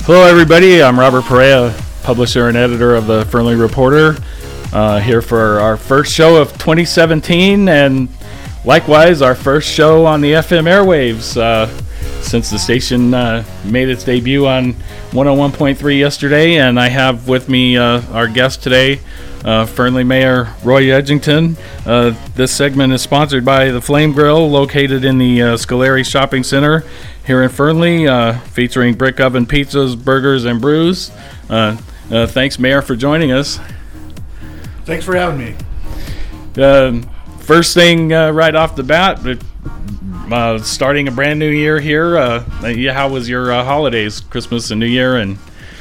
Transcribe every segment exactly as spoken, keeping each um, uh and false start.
Hello, everybody. I'm Robert Perea, publisher and editor of the Fernley Reporter, uh, here for our first show of twenty seventeen, and likewise our first show on the F M airwaves uh, since the station uh, made its debut on one oh one point three yesterday. And I have with me uh, our guest today, uh, Fernley Mayor Roy Edgington. Uh, this segment is sponsored by the Flame Grill, located in the uh, Scoleri Shopping Center here in Fernley, uh, featuring brick oven pizzas, burgers, and brews. Uh, uh, thanks, Mayor, for joining us. Thanks for having me. Uh, first thing uh, right off the bat, uh, starting a brand new year here. Uh, yeah, how was your uh, holidays, Christmas and New Year? And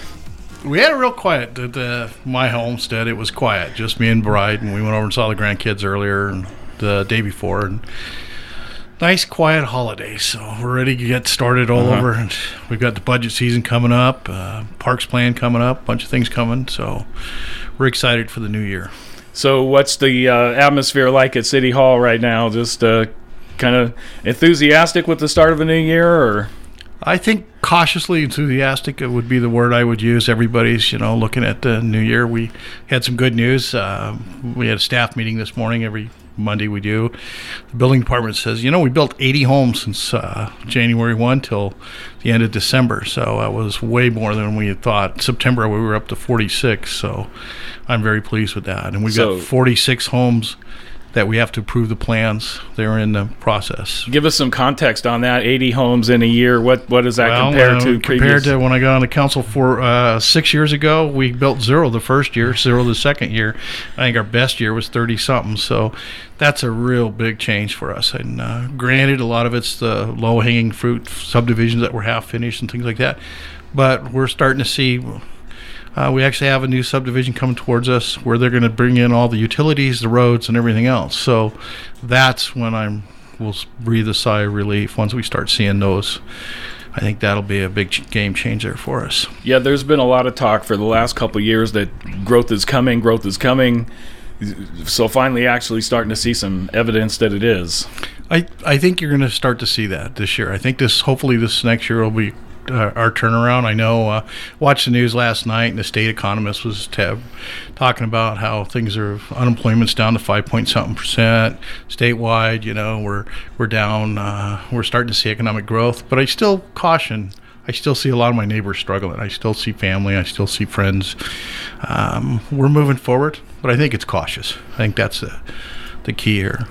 we had it real quiet at uh, my homestead. It was quiet, just me and Bride, and we went over and saw the grandkids earlier and the day before. And nice, quiet holiday. So we're ready to get started all uh-huh. over. And we've got the budget season coming up, uh, parks plan coming up, a bunch of things coming. So we're excited for the new year. So what's the uh, atmosphere like at City Hall right now? Just uh, kind of enthusiastic with the start of a new year, or? I think cautiously enthusiastic would be the word I would use. Everybody's, you know, looking at the new year. We had some good news. Uh, we had a staff meeting this morning. Every Monday we do. The building department says, you know, we built eighty homes since uh, January first till the end of December. So that was way more than we had thought. September we were up to forty-six. So I'm very pleased with that. And we've so, got forty-six homes that we have to approve the plans. They're in the process. Give us some context on that. eighty homes in a year. What what does that well, compare uh, to compared previous? to when I got on the council for uh, six years ago? We built zero the first year, zero the second year. I think our best year was thirty something. So that's a real big change for us. And uh, granted, a lot of it's the low hanging fruit subdivisions that were half finished and things like that. But we're starting to see. Uh, we actually have a new subdivision coming towards us where they're going to bring in all the utilities, the roads, and everything else. So that's when I'm we'll breathe a sigh of relief once we start seeing those. I think that'll be a big ch- game changer for us. Yeah, there's been a lot of talk for the last couple of years that growth is coming, growth is coming. So finally actually starting to see some evidence that it is. I, I think you're going to start to see that this year. I think this hopefully this next year will be Uh, our turnaround. I know, uh, watched the news last night, and the state economist was t- talking about how things are, unemployment's down to five point something percent statewide. You know, we're we're down, uh, we're starting to see economic growth, but I still caution. I still see a lot of my neighbors struggling. I still see family. I still see friends. Um, we're moving forward, but I think it's cautious. I think that's the, the key here.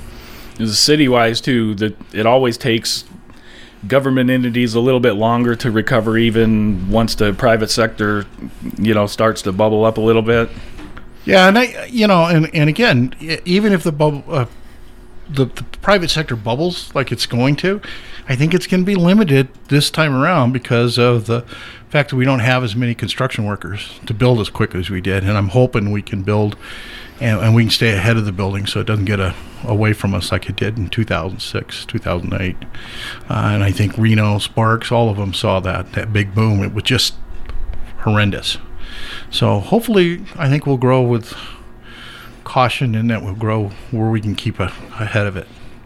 As city-wise too, that it always takes government entities a little bit longer to recover, even once the private sector, you know, starts to bubble up a little bit. Yeah, and I, you know, and, and again, even if the bubble, uh, the, the private sector bubbles like it's going to, I think it's going to be limited this time around because of the fact that we don't have as many construction workers to build as quick as we did. And I'm hoping we can build and, and we can stay ahead of the building so it doesn't get a, away from us like it did in two thousand six, two thousand eight. Uh, and I think Reno, Sparks, all of them saw that, that big boom. It was just horrendous. So hopefully, I think we'll grow with caution, and that we'll grow where we can keep a, ahead of it.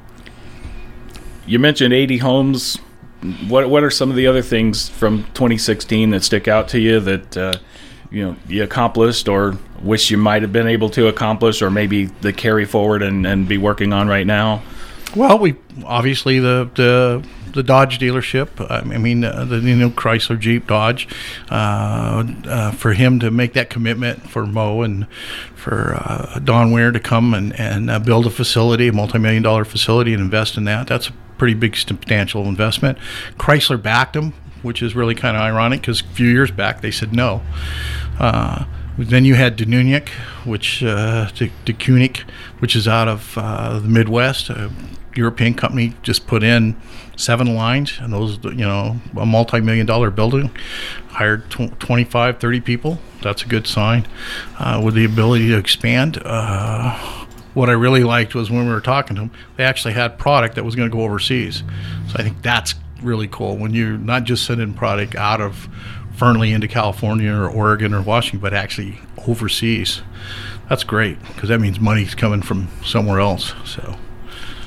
You mentioned eighty homes. What what are some of the other things from twenty sixteen that stick out to you that uh, you know you accomplished or wish you might have been able to accomplish, or maybe the carry forward and, and be working on right now? Well, we obviously the the, the Dodge dealership. I mean, uh, the you know Chrysler, Jeep, Dodge. Uh, uh, for him to make that commitment for Mo and for uh, Don Ware to come and and uh, build a facility, a multi-million dollar facility, and invest in that. That's a pretty big substantial investment. Chrysler backed him, which is really kind of ironic because a few years back they said no. Uh, then you had Denunic, which uh, De, De Koenig, which is out of uh, the Midwest. A European company just put in seven lines, and those, you know, a multi-million dollar building, hired tw- twenty-five, thirty people. That's a good sign. Uh, with the ability to expand. Uh, What I really liked was when we were talking to them, they actually had product that was going to go overseas. So I think that's really cool when you're not just sending product out of Fernley into California or Oregon or Washington, but actually overseas. That's great because that means money's coming from somewhere else. So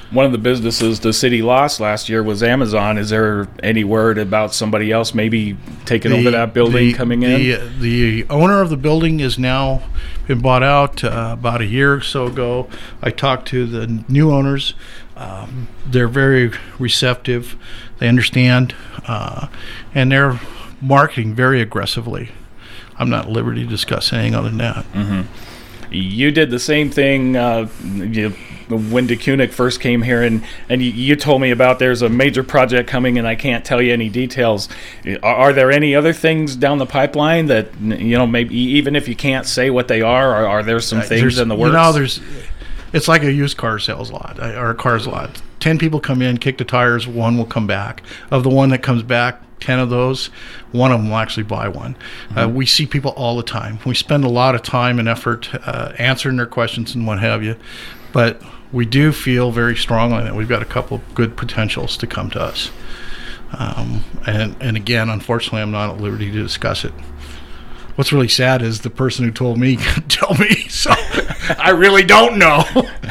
One of the businesses the city lost last year was Amazon. Is there any word about somebody else maybe taking the, over that building, the, coming the, in? The owner of the building is now been bought out uh, about a year or so ago. I talked to the new owners. Um, they're very receptive. They understand, uh, and they're marketing very aggressively. I'm not at liberty to discuss anything other than that. Mm-hmm. You did the same thing uh, you, when DeCunick first came here, and, and you, you told me about there's a major project coming, and I can't tell you any details. Are, are there any other things down the pipeline that, you know, maybe even if you can't say what they are, are, are there some things there's, in the works? You know, there's, it's like a used car sales lot, or a cars lot. Ten people come in, kick the tires, one will come back. Of the one that comes back, ten of those, one of them will actually buy one. Mm-hmm. Uh, we see people all the time. We spend a lot of time and effort uh, answering their questions and what have you. But we do feel very strongly that we've got a couple of good potentials to come to us. Um, and, and again, unfortunately, I'm not at liberty to discuss it. What's really sad is the person who told me couldn't tell me, so I really don't know.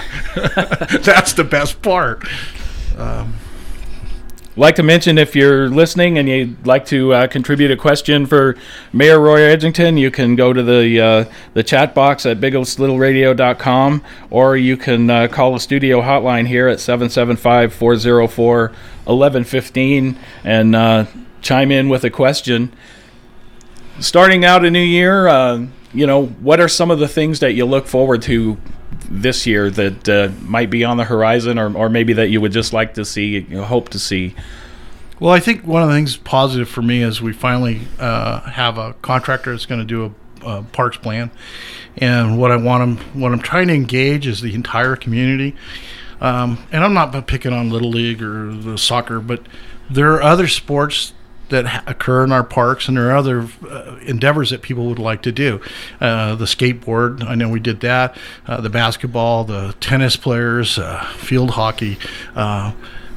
That's the best part. Um, like to mention, if you're listening and you'd like to uh, contribute a question for Mayor Roy Edgington, you can go to the uh, the chat box at big little radio dot com, or you can uh, call the studio hotline here at seven seven five, four oh four, one one one five and uh, chime in with a question. Starting out a new year, uh, you know, what are some of the things that you look forward to this year that uh, might be on the horizon, or, or maybe that you would just like to see, you know, hope to see? Well, I think one of the things positive for me is we finally uh, have a contractor that's going to do a, a parks plan, and what I want them, what I'm trying to engage is the entire community. Um, and I'm not picking on Little League or the soccer, but there are other sports that ha- occur in our parks, and there are other uh, endeavors that people would like to do. Uh, the skateboard, I know we did that. Uh, the basketball, the tennis players, uh, field hockey. Uh,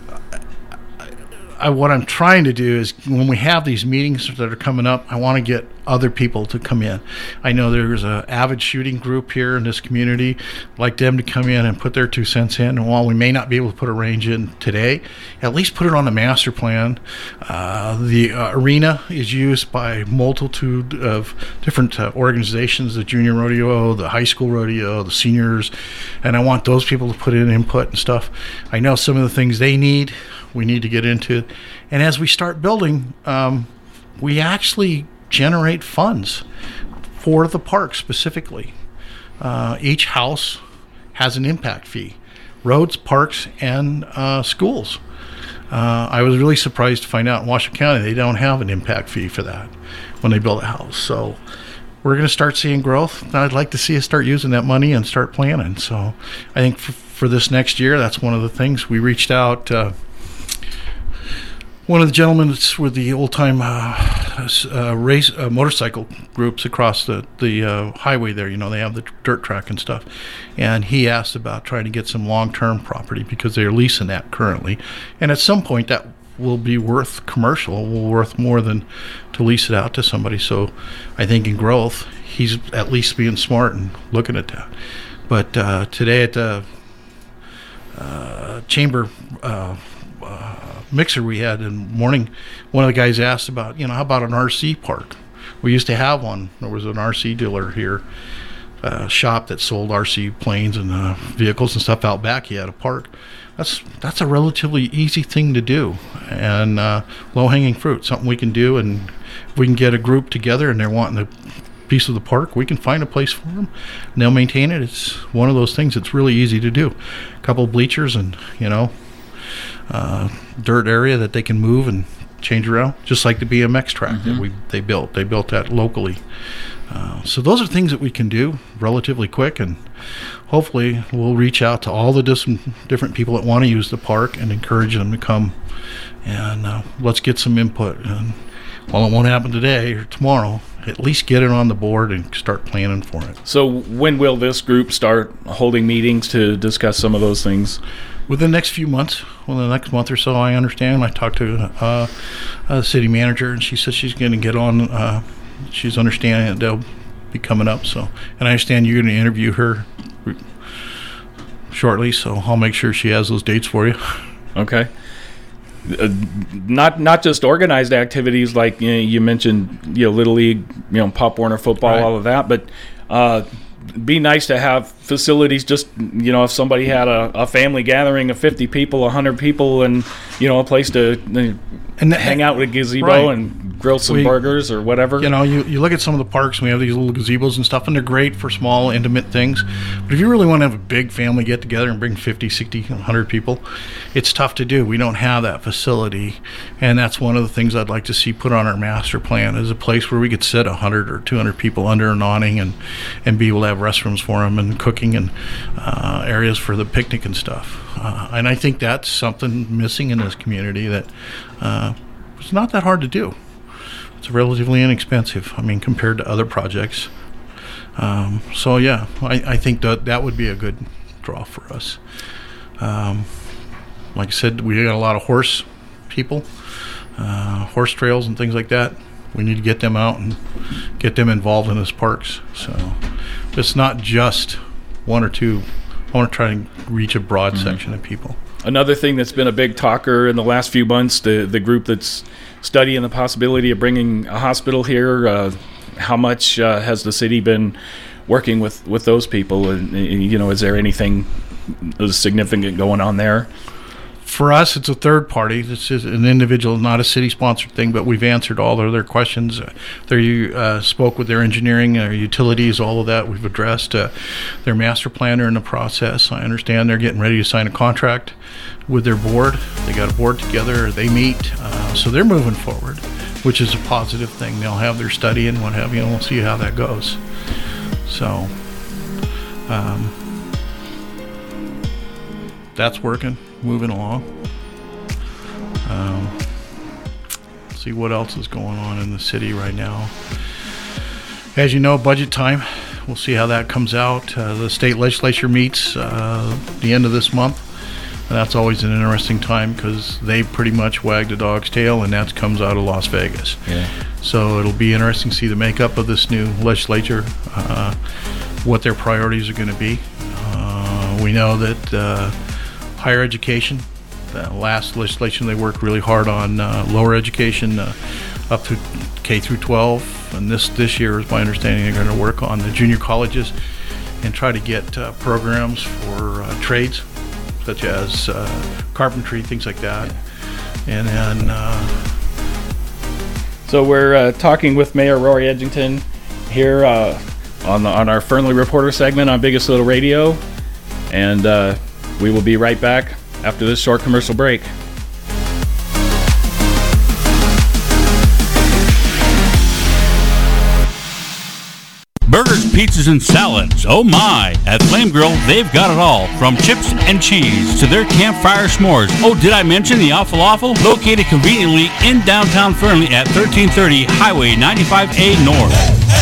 I, what I'm trying to do is when we have these meetings that are coming up, I want to get other people to come in. I know there's an avid shooting group here in this community. I'd like them to come in and put their two cents in. And while we may not be able to put a range in today, at least put it on the master plan. Uh, the uh, arena is used by a multitude of different uh, organizations, the junior rodeo, the high school rodeo, the seniors, and I want those people to put in input and stuff. I know some of the things they need, we need to get into. And as we start building, um, we actually generate funds for the park specifically. Uh, each house has an impact fee. Roads, parks, and uh, schools. Uh, I was really surprised to find out in Washington County they don't have an impact fee for that when they build a house. So we're going to start seeing growth. And I'd like to see us start using that money and start planning. So I think for, for this next year, that's one of the things. We reached out. Uh, One of the gentlemen with the old-time uh, uh, race uh, motorcycle groups across the the uh, highway there, you know, they have the dirt track and stuff, and he asked about trying to get some long-term property because they're leasing that currently, and at some point that will be worth commercial, will worth more than to lease it out to somebody. So I think in growth, he's at least being smart and looking at that. But uh, today at the uh, chamber. Uh, uh, mixer we had in the morning, one of the guys asked about, you know, how about an R C park? We used to have one. There was an R C dealer here, a shop that sold R C planes and uh, vehicles and stuff out back. He had a park. That's that's a relatively easy thing to do, and uh, low-hanging fruit, something we can do. And if we can get a group together and they're wanting a piece of the park, we can find a place for them, and they'll maintain it. It's one of those things that's really easy to do. A couple of bleachers and, you know, Uh, dirt area that they can move and change around, just like the B M X track mm-hmm. that we they built. They built that locally. Uh, so those are things that we can do relatively quick, and hopefully we'll reach out to all the dis- different people that want to use the park and encourage them to come, and uh, let's get some input. And while it won't happen today or tomorrow, at least get it on the board and start planning for it. So when will this group start holding meetings to discuss some of those things? Within the next few months, well, the next month or so, I understand. I talked to uh, a city manager, and she said she's going to get on. Uh, she's understanding that they'll be coming up. So, and I understand you're going to interview her shortly, so I'll make sure she has those dates for you. Okay. Uh, not not just organized activities like you, know, you mentioned, you know, Little League, you know, Pop Warner football, Right. all of that, but uh, be nice to have facilities. Just, you know, if somebody had a, a family gathering of fifty people, one hundred people, and, you know, a place to uh, And hang out with a gazebo right. and grill some We- burgers or whatever. You know, you, you look at some of the parks, and we have these little gazebos and stuff, and they're great for small, intimate things. But if you really want to have a big family get-together and bring fifty, sixty, one hundred people, it's tough to do. We don't have that facility, and that's one of the things I'd like to see put on our master plan, is a place where we could sit one hundred or two hundred people under an awning and, and be able to have restrooms for them and cooking and uh, areas for the picnic and stuff. Uh, and I think that's something missing in this community that uh, it's not that hard to do. It's relatively inexpensive, I mean, compared to other projects. Um, so, yeah, I, I think that that would be a good draw for us. Um, like I said, we got a lot of horse people, uh, horse trails and things like that. We need to get them out and get them involved in those parks. So it's not just one or two. I want to try and reach a broad mm-hmm. section of people. Another thing that's been a big talker in the last few months, the the group that's studying the possibility of bringing a hospital here, uh, how much uh, has the city been working with, with those people? And, you know, is there anything significant going on there? For us, it's a third party. This is an individual, not a city-sponsored thing, but we've answered all of their questions. They uh, spoke with their engineering, their utilities, all of that we've addressed. Uh, their master planner in the process. I understand they're getting ready to sign a contract with their board. They got a board together. They meet. Uh, so they're moving forward, which is a positive thing. They'll have their study and what have you, and we'll see how that goes. So um, that's working. Moving along. Um, see what else is going on in the city right now. As you know, budget time. We'll see how that comes out. Uh, the state legislature meets uh, the end of this month. And that's always an interesting time because they pretty much wag the dog's tail, and that comes out of Las Vegas. Yeah. So it'll be interesting to see the makeup of this new legislature, uh, what their priorities are going to be. Uh, we know that uh, higher education, the last legislation they worked really hard on uh, lower education uh, up to K through twelve, and this this year is my understanding they're going to work on the junior colleges and try to get uh, programs for uh, trades such as uh, carpentry, things like that. And then uh, so we're uh, talking with Mayor Roy Edgington here uh, on the, on our Fernley Reporter segment on Biggest Little Radio, and uh, we will be right back after this short commercial break. Burgers, pizzas, and salads. Oh my! At Flame Grill, they've got it all. From chips and cheese to their campfire s'mores. Oh, did I mention the Awful Awful? Located conveniently in downtown Fernley at thirteen thirty Highway ninety-five A North.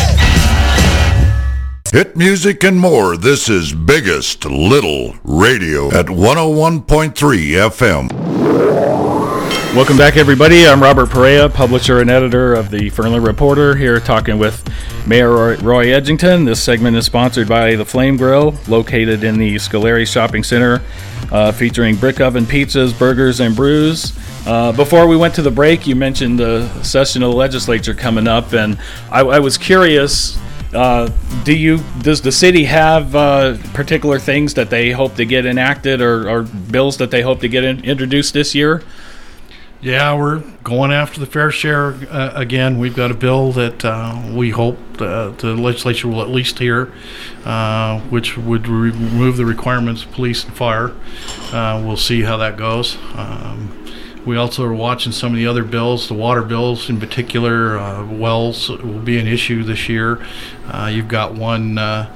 Hit music and more. This is Biggest Little Radio at one oh one point three F M. Welcome back, everybody. I'm Robert Perea, publisher and editor of the Fernley Reporter, here talking with Mayor Roy, Roy Edgington. This segment is sponsored by the Flame Grill, located in the Scoleri Shopping Center, uh, featuring brick oven pizzas, burgers, and brews. Uh, before we went to the break, you mentioned the session of the legislature coming up, and I, I was curious, uh, do you does the city have uh, particular things that they hope to get enacted or, or bills that they hope to get in, introduced this year? Yeah, we're going after the fair share uh, again. We've got a bill that uh, we hope uh, the legislature will at least hear, uh, which would re- remove the requirements of police and fire. Uh, we'll see how that goes. Um, we also are watching some of the other bills, the water bills in particular. Uh, wells will be an issue this year. Uh, you've got one uh,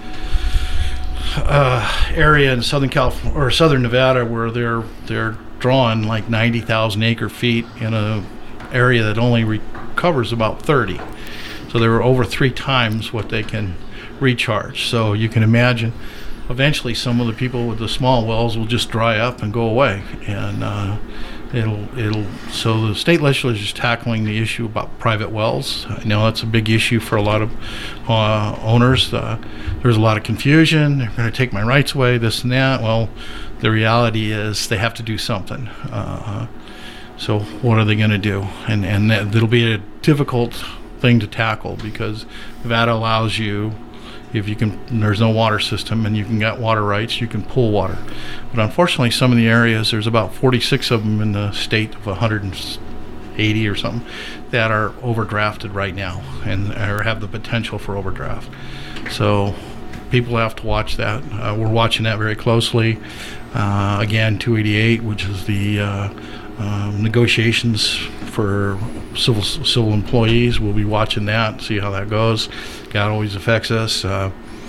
uh, area in Southern California or Southern Nevada where they're they're drawing like ninety thousand acre feet in a area that only recovers about thirty. So they were over three times what they can recharge. So you can imagine eventually some of the people with the small wells will just dry up and go away. And uh, It'll, it'll. So the state legislature is tackling the issue about private wells. I know that's a big issue for a lot of uh, owners. Uh, there's a lot of confusion. They're going to take my rights away, this and that. Well, the reality is they have to do something. Uh, so what are they going to do? And and that, it'll be a difficult thing to tackle because Nevada allows you, if you can, there's no water system and you can get water rights, you can pull water. But unfortunately, some of the areas, there's about forty-six of them in the state of one hundred eighty or something that are overdrafted right now and or have the potential for overdraft. So people have to watch that. Uh, we're watching that very closely. Uh, again, two eighty-eight, which is the uh, um, negotiations for civil civil employees. We'll be watching that, see how that goes. That always affects us. Uh,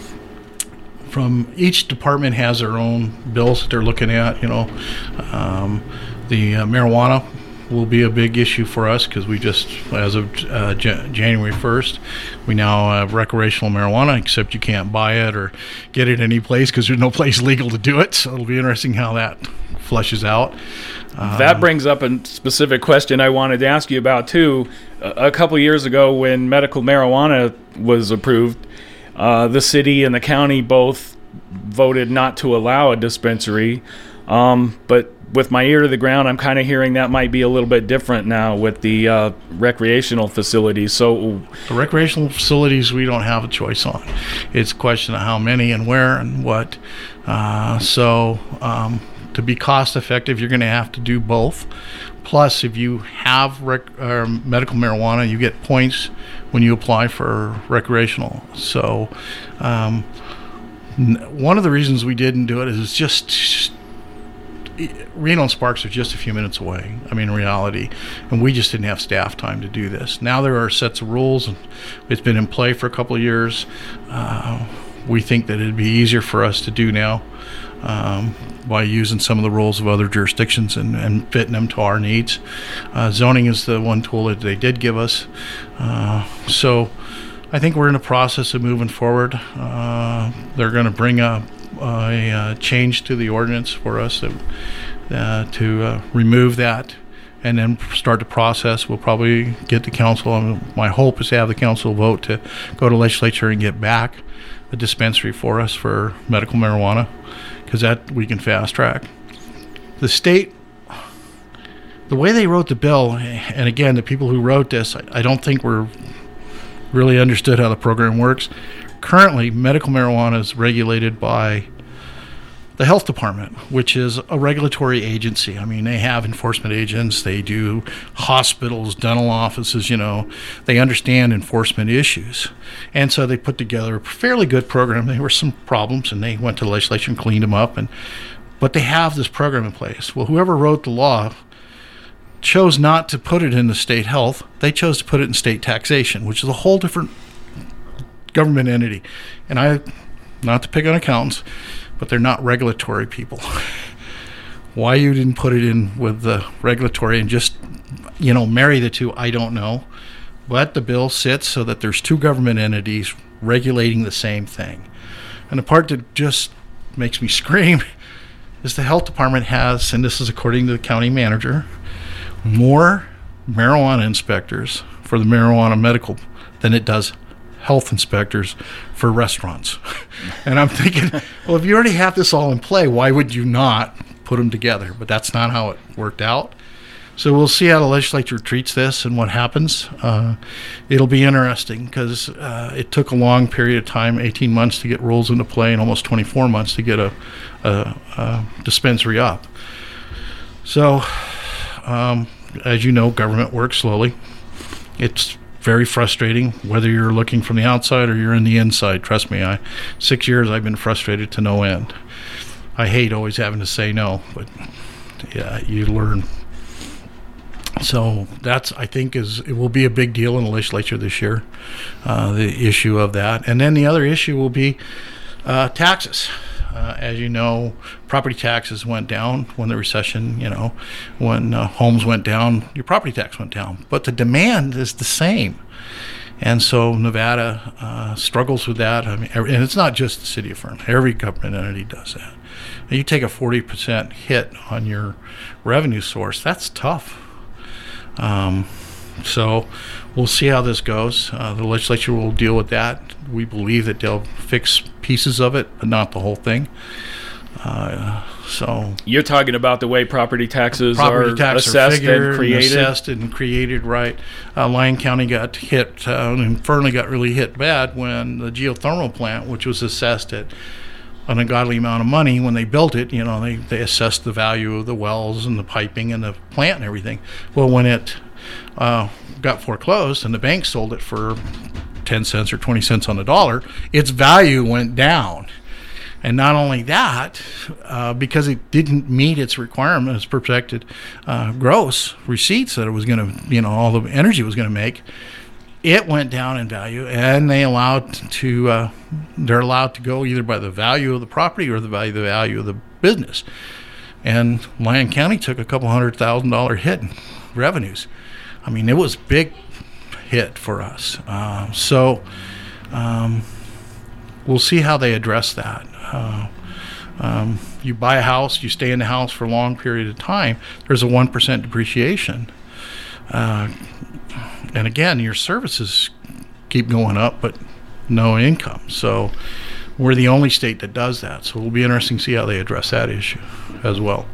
from each department has their own bills that they're looking at. You know, um, the uh, marijuana will be a big issue for us because we just, as of uh, J- January first, we now have recreational marijuana, except you can't buy it or get it any place because there's no place legal to do it. So it'll be interesting how that flushes out. Uh, that brings up a specific question I wanted to ask you about, too. A, a couple years ago when medical marijuana was approved, uh, the city and the county both voted not to allow a dispensary. Um, but with my ear to the ground, I'm kind of hearing that might be a little bit different now with the uh, recreational facilities. So the recreational facilities we don't have a choice on. It's a question of how many and where and what. Uh, so um, to be cost effective, you're going to have to do both. Plus, if you have rec- uh, medical marijuana, you get points when you apply for recreational. So um, n- one of the reasons we didn't do it is just Reno and Sparks are just a few minutes away. I mean, in reality, and we just didn't have staff time to do this. Now there are sets of rules, and it's been in play for a couple of years. Uh, we think that it'd be easier for us to do now um, by using some of the rules of other jurisdictions and, and fitting them to our needs. Uh, zoning is the one tool that they did give us. Uh, so I think we're in the process of moving forward. Uh, they're going to bring a a uh, change to the ordinance for us to, uh, to uh, remove that and then start the process. We'll probably get the council, and my hope is to have the council vote to go to legislature and get back a dispensary for us for medical marijuana, because that we can fast track. The state, the way they wrote the bill, and again, the people who wrote this, I, I don't think were really understood how the program works. Currently, medical marijuana is regulated by the health department, which is a regulatory agency. I mean, they have enforcement agents, they do hospitals, dental offices, you know, they understand enforcement issues. And so they put together a fairly good program. There were some problems, and they went to the legislature and cleaned them up. And but they have this program in place. Well, whoever wrote the law chose not to put it in the state health. They chose to put it in state taxation, which is a whole different government entity. And I, not to pick on accountants, but they're not regulatory people. Why you didn't put it in with the regulatory and just, you know, marry the two, I don't know. But the bill sits so that there's two government entities regulating the same thing. And the part that just makes me scream is the health department has, and this is according to the county manager, more marijuana inspectors for the marijuana medical than it does health inspectors for restaurants. And I'm thinking, well, if you already have this all in play, why would you not put them together? But that's not how it worked out. So we'll see how the legislature treats this and what happens. Uh, it'll be interesting because uh, it took a long period of time, eighteen months to get rules into play and almost twenty-four months to get a, a, a dispensary up. So, um, as you know, government works slowly. It's very frustrating, whether you're looking from the outside or you're in the inside. Trust me, I six years I've been frustrated to no end. I hate always having to say no, but yeah, you learn. So that's, I think, is it will be a big deal in the legislature this year, uh, the issue of that. And then the other issue will be uh, taxes. Uh, as you know, property taxes went down when the recession, you know, when uh, homes went down, your property tax went down. But the demand is the same. And so Nevada uh, struggles with that. I mean, and it's not just the city of Fernley. Every government entity does that. And you take a forty percent hit on your revenue source, that's tough. Um, so we'll see how this goes. Uh, the legislature will deal with that. We believe that they'll fix pieces of it, but not the whole thing. Uh, so you're talking about the way property taxes property are tax assessed are and created. Assessed and created, right? Uh, Lyon County got hit, uh, and Fernley got really hit bad when the geothermal plant, which was assessed at an ungodly amount of money when they built it. You know, they they assessed the value of the wells and the piping and the plant and everything. Well, when it uh, got foreclosed and the bank sold it for ten cents or twenty cents on the dollar, its value went down. And not only that, uh, because it didn't meet its requirements, projected uh, gross receipts that it was going to, you know, all the energy was going to make, it went down in value, and they allowed to, uh, they're allowed to go either by the value of the property or the value, the value of the business. And Lyon County took a couple hundred thousand dollar hit in revenues. I mean, it was a big hit for us. Uh, so um, we'll see how they address that. Uh, um, you buy a house, you stay in the house for a long period of time, there's a one percent depreciation. Uh, and again, your services keep going up, but no income. So we're the only state that does that. So it'll be interesting to see how they address that issue as well.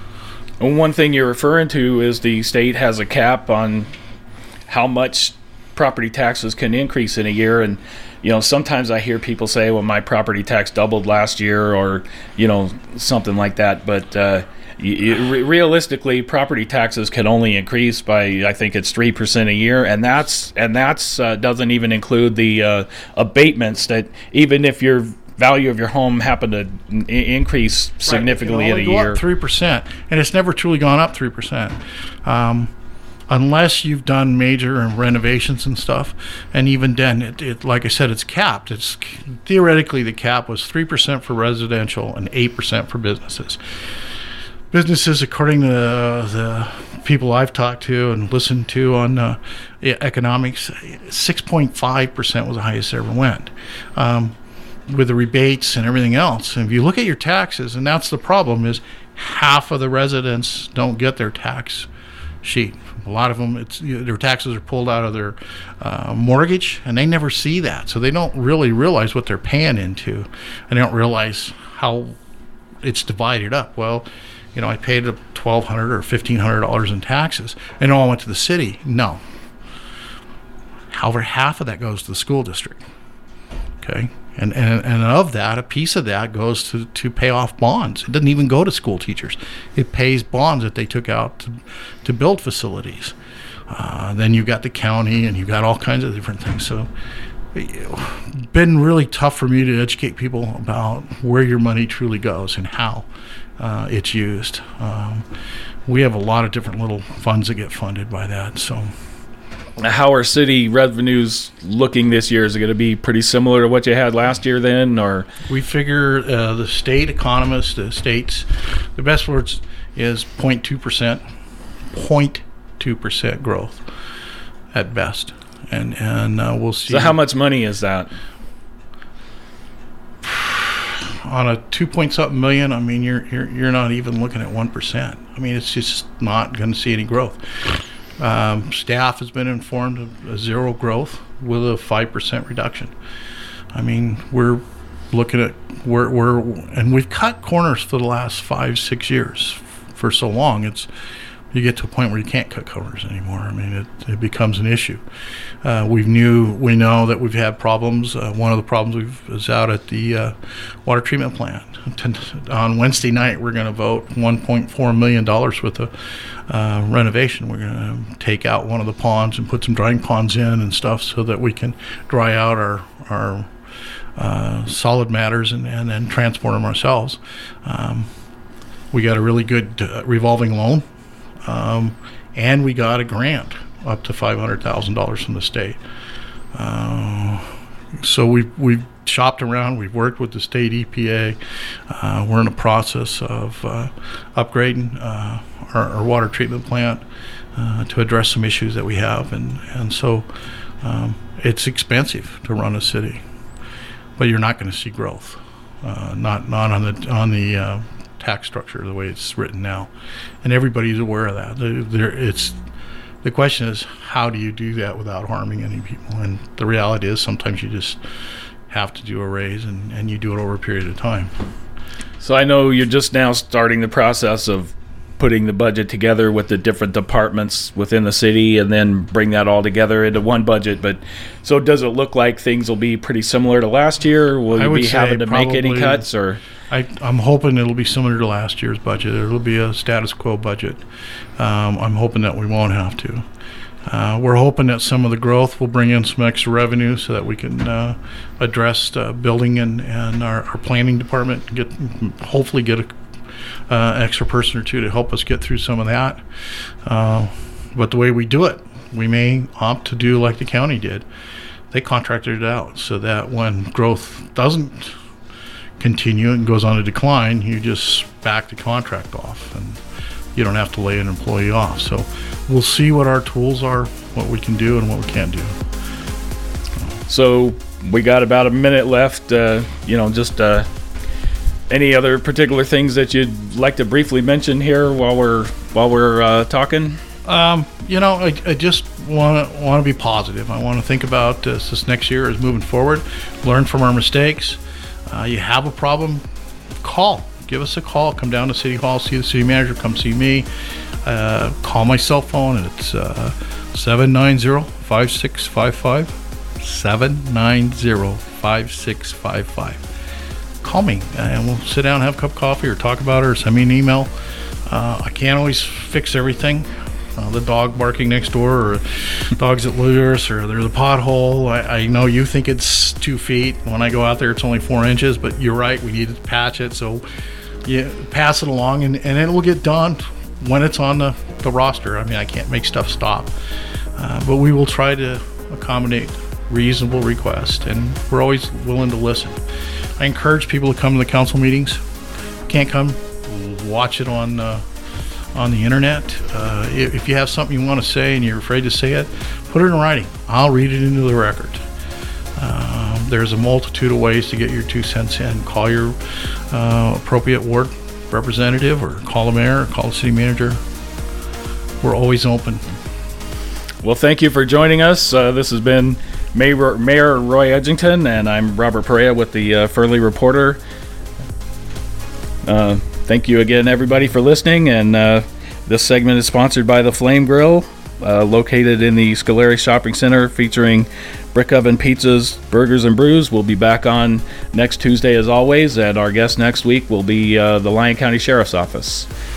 And one thing you're referring to is the state has a cap on how much property taxes can increase in a year. And you know, sometimes I hear people say, well, my property tax doubled last year, or, you know, something like that. But uh, you, you, realistically, property taxes can only increase by, I think it's three percent a year. And that's and that's uh, doesn't even include the uh, abatements that even if your value of your home happened to n- increase significantly right. in a year. three percent. And it's never truly gone up three percent. Um Unless you've done major renovations and stuff, and even then, it, it like I said, it's capped. It's theoretically the cap was three percent for residential and eight percent for businesses. Businesses, according to the people I've talked to and listened to on uh, economics, six point five percent was the highest it ever went. Um, with the rebates and everything else. And if you look at your taxes, and that's the problem, is half of the residents don't get their tax sheet. A lot of them, it's you know, their taxes are pulled out of their uh, mortgage, and they never see that. So they don't really realize what they're paying into, and they don't realize how it's divided up. Well, you know, I paid twelve hundred dollars or fifteen hundred dollars in taxes, and all went to the city. No. However, half of that goes to the school district. Okay? And, and and of that, a piece of that goes to, to pay off bonds. It doesn't even go to school teachers. It pays bonds that they took out to, to build facilities. Uh, then you've got the county, and you've got all kinds of different things. So it's been really tough for me to educate people about where your money truly goes and how uh, it's used. Um, we have a lot of different little funds that get funded by that. So. How are city revenues looking this year? Is it going to be pretty similar to what you had last year then, or? We figure uh, the state economists, the states, the best words is zero point two percent, zero point two percent growth at best. And and uh, we'll see. So how much money is that? On a two point something million, I mean, you're, you're, you're not even looking at one percent. I mean, it's just not going to see any growth. Um, staff has been informed of a zero growth with a five percent reduction. I mean, we're looking at, we're, we're, and we've cut corners for the last five, six years. For so long, it's, you get to a point where you can't cut corners anymore. I mean, it, it becomes an issue. Uh, we knew, we know that we've had problems. Uh, one of the problems we've, is out at the uh, water treatment plant. On Wednesday night, we're going to vote one point four million dollars worth of uh, renovation. We're going to take out one of the ponds and put some drying ponds in and stuff so that we can dry out our our uh, solid matters and, and then transport them ourselves. Um, we got a really good uh, revolving loan, um, and we got a grant up to five hundred thousand dollars from the state. Uh, so we've, we've shopped around. We've worked with the state E P A. Uh, we're in the process of uh, upgrading uh, our, our water treatment plant uh, to address some issues that we have. And, and so Um, it's expensive to run a city, but you're not going to see growth. Uh, not not on the on the uh, tax structure the way it's written now, and everybody's aware of that. There, there, it's the question is, how do you do that without harming any people? And the reality is, sometimes you just have to do a raise, and, and you do it over a period of time. So I know you're just now starting the process of putting the budget together with the different departments within the city and then bring that all together into one budget. But so does it look like things will be pretty similar to last year? Will you be having to make any cuts? Or I, I'm hoping it'll be similar to last year's budget. It'll be a status quo budget. Um, I'm hoping that we won't have to. Uh, we're hoping that some of the growth will bring in some extra revenue so that we can uh, address uh, building and, and our, our planning department, get hopefully get a Uh, extra person or two to help us get through some of that. Uh, but the way we do it, we may opt to do like the county did. They contracted it out so that when growth doesn't continue and goes on a decline, you just back the contract off and you don't have to lay an employee off. So we'll see what our tools are, what we can do and what we can't do. So we got about a minute left, uh, you know, just uh, any other particular things that you'd like to briefly mention here while we're while we're uh, talking? Um, you know, I, I just want to want to be positive. I want to think about uh, this next year is moving forward, learn from our mistakes. Uh, you have a problem, call. Give us a call. Come down to City Hall, see the city manager, come see me. Uh, call my cell phone, and it's uh, seven nine zero, five six five five, seven nine zero, five six five five. Call me and we'll sit down and have a cup of coffee or talk about it or send me an email. Uh, I can't always fix everything. Uh, the dog barking next door or dogs that loose or there's a pothole. I, I know you think it's two feet. When I go out there, it's only four inches, but you're right. We need to patch it. So you pass it along and, and it will get done when it's on the, the roster. I mean, I can't make stuff stop. Uh, but we will try to accommodate reasonable requests, and we're always willing to listen. I encourage people to come to the council meetings. Can't come, watch it on uh, on the internet. Uh, if, if you have something you want to say and you're afraid to say it, put it in writing. I'll read it into the record. Uh, there's a multitude of ways to get your two cents in. Call your uh, appropriate ward representative or call the mayor or call the city manager. We're always open. Well, thank you for joining us. Uh, this has been Mayor, Mayor Roy Edgington, and I'm Robert Perea with the uh, Fernley Reporter. Uh, thank you again, everybody, for listening. And uh, this segment is sponsored by the Flame Grill, uh, located in the Scolari Shopping Center, featuring brick oven pizzas, burgers, and brews. We'll be back on next Tuesday, as always, and our guest next week will be uh, the Lyon County Sheriff's Office.